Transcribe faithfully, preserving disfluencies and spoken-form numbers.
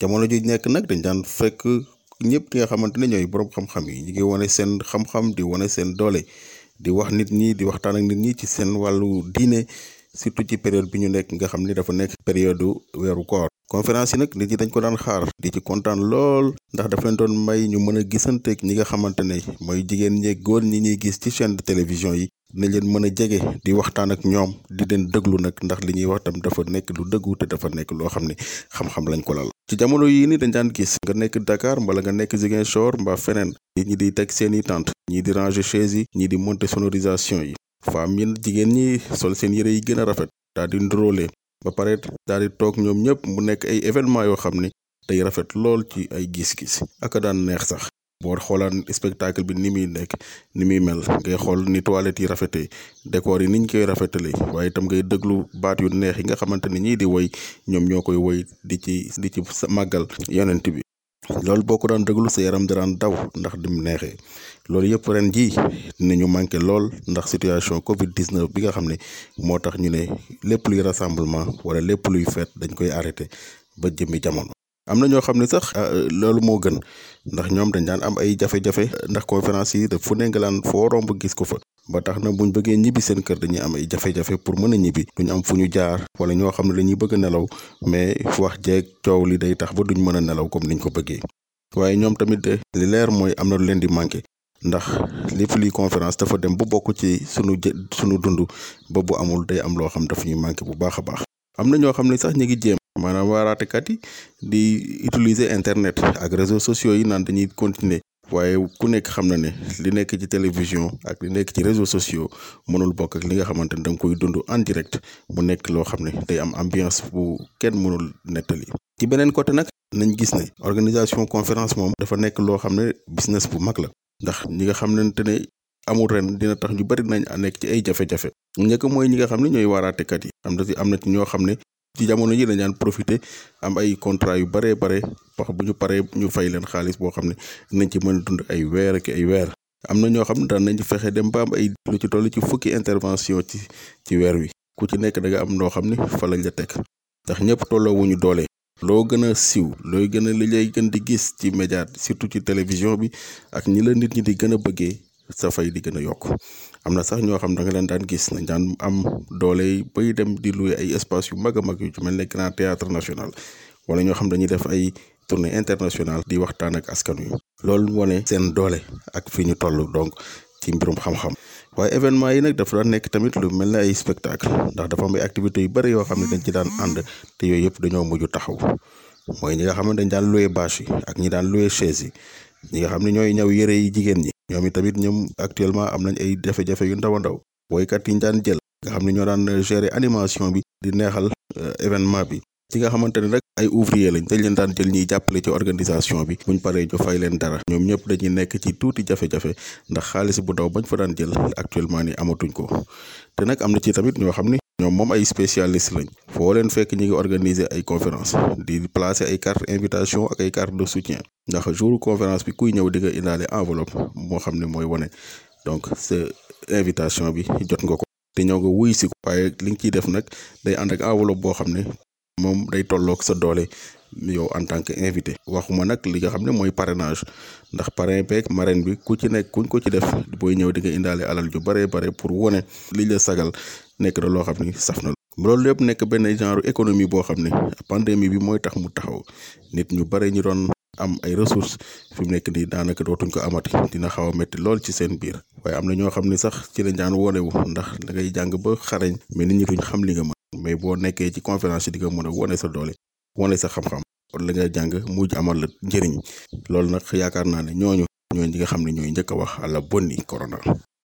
jamono ju nekk nag dañ daan fekk ñëpp ñi nga xamante ne ñooy borom xam-xam yi ñu ngi wane seen xam-xam di wane seen doole di wax nit ñi di waxtaan ak nit ñi ci seen wàllu diine surtout ci période bi ñu nekk nga xam ni dafa nekk période weeru koor. conférence yi nag nit ñi dañ ko daan xaar di ci kontaan lool ndax daf leen doon may ñu mën a gisanteeg ñi nga xamante ne mooy jigéen ñeeg góor ñi ñuy gis ci chaîne de télévision yi dinañ leen mën a jege di waxtaan ak ñoom di leen déglu nag ndax li ñuy wax tam dafa nekk lu dëggu te dafa nekk loo xam ne xam-xam lañ ko lal. ci jamono yii ni dañ daan gis nga nekk Dakar mbala nga nekk Ziguinchor mbaa feneen nit ñi di teg seeni tente ñii di ranger chaise yi ñii di monter sonorisation yi femme yi jigéen ñi sol seen yëre yi gën a rafet daal di ndróole ba pare daal di toog ñoom ñëpp mu nekk ay événement yoo xam ne day rafet lool ci ay gis-gis ak daan neex sax boo xoolaan spectacle bi ni muy nekk ni muy mel ngay xool ni toilettes yi rafetee décor yi niñ koy rafetalee waaye itam ngay déglu baat yu neex yi nga xamante ne ñii di woy ñoom ñoo koy woy di ci di ci màggal yonent bi loolu boo ko daan déglu sa yaram daraan daw ndax dim neexee loolu yëpp ren jii dinañu manqué lool ndax situation covid dix-neuf bi nga xam ne moo tax ñu ne lépp luy rassemblement wala lépp luy fête dañ koy arrêté ba jëmmi jamono. am na ñoo xam ne sax loolu moo gën ndax ñoom dañ daan am ay jafe-jafe ndax conférence yi daf fu ne nga laan foo romb gis ko fa ba tax na buñ bëggee ñibbi seen kër dañuy am ay jafe-jafe pour mën a ñibbi duñ am fu ñu jaar wala ñoo xam ne dañuy bëgg a nelaw mais wax jeeg coow li day tax ba duñ mën a nelaw comme niñ ko bëggee waaye ñoom tamit li leer mooy am na lu leen di manqué ndax lépp luy conférence dafa dem bu bokk ci sunu jë sunu dund ba bu amul day am loo xam dafa ñuy manqué bu baax a baax. am na ñoo xam ne sax ñu ngi jéem maanaam waaraatekat yi di utiliser internet ak réseaux sociaux yi naan dañuy continuer waaye ku nekk xam na ne li nekk ci télévision ak li nekk ci réseaux sociaux mënul bokk ak li nga xamante ne da nga koy dund en direct mu nekk loo xam ne day am ambiance bu kenn mënul nettali. ci beneen côté nag nañ gis ne organisation conférence moom dafa nekk loo xam ne business bu mag la ndax ñi nga xamante ne amul ren dina tax ñu bari nañ nekk ci ay jafe-jafe njëkk mooy ñi nga xam ne ñooy waaraatekat yi am na ci am na ci ñoo xam ne ci jamono ji dañ daan profiter am ay contrat yu baree bare wax bu ñu paree ñu fay leen xaalis boo xam ne nañ ci mën a dund ay weer ak ay weer am na ñoo xam ne daan nañ ci fexe dem ba am ay lu ci toll ci fukki intervention ci ci weer wi ku ci nekk da nga am noo xam ne fa lañ la teg ndax ñëpp tolloo wuñu doole. loo gën a siiw looy gën a li lay gën di gis ci média surtout ci télévision bi ak ñi la nit ñi di gën a bëggee sa fay di gën a yokk am na sax ñoo xam da nga leen daan gis nañ daan am doole bay dem di louer ay espace yu mag a mag yu ci mel ne Grand Théâtre National wala ñoo xam dañuy def ay tournée internationale di waxtaan ak askan wi loolu wane seen doole ak fi ñu toll donc ci mbirum xam-xam. waaye événement yi nag dafa daan nekk tamit lu mel ne ay spectacle ndax dafa am ay activités yu bëri yoo xam ne dañ ci daan ànd te yooyu yëpp dañoo mujj taxaw mooy ñi nga xam ne dañ daan louer bâche yi ak ñi daan louer chaise yi ñi nga xam ne ñooy ñaw yëre yi jigéen ñi ñoom i tamit ñoom actuellement am nañ ay jafe-jafe yu ndaw a ndaw woykat yi ñu daan jël nga xam ne ñoo daan gérer animation bi di neexal événement bi ci nga xamante ne rek ay ouvrier lañ dañ leen daan jël ñiy jàppale ci organisation bi buñ paree ñu fay leen dara ñoom ñëpp dañuy nekk ci tuuti jafe-jafe ndax xaalis bu ndaw bañ fa daan jël actuellement ni amatuñ ko te nag am na ci tamit ñoo xam ne ñoom moom ay spécialiste lañ foo leen fekk ñi ngi organiser ay conférence di placer ay carte invitation ak ay carte de soutien ndax jour conférence bi kuy ñëw di nga indaale enveloppe moo xam ne mooy wane donc sa invitation bi jot nga ko te ñëw nga wuy si ko waaye li nga ciy def nag day ànd ak enveloppe boo xam ne moom day tolloog sa doole yow en tant que invité waxuma nag li nga xam ne mooy parrainage ndax parrain beeg marraine bi ku ci nekk kuñ ko ci def booy ñëw di nga indaale alal ju bare bare pour wane li la sagal nekk na loo xam ne saf na loolu lépp nekk benn genre économie boo xam ne pandémie bi mooy tax mu taxaw nit ñu bare ñu doon am ay ressources fi mu nekk nii daanaka dootuñ ko amati dina xaw a métti lool ci seen biir waaye am na ñoo xam ne sax ci lañ daan wonewu ndax da ngay jàng ba xarañ mais nit ñi duñ xam li nga mën mais boo nekkee ci conférence yi di nga mën a wone sa doole wone sa xam-xam kon la nga jàng mujj amal la njëriñ loolu nag yaakaar naa ne ñooñu ñooñu ñi nga xam ne ñooy njëkk a wax àlla bonni corona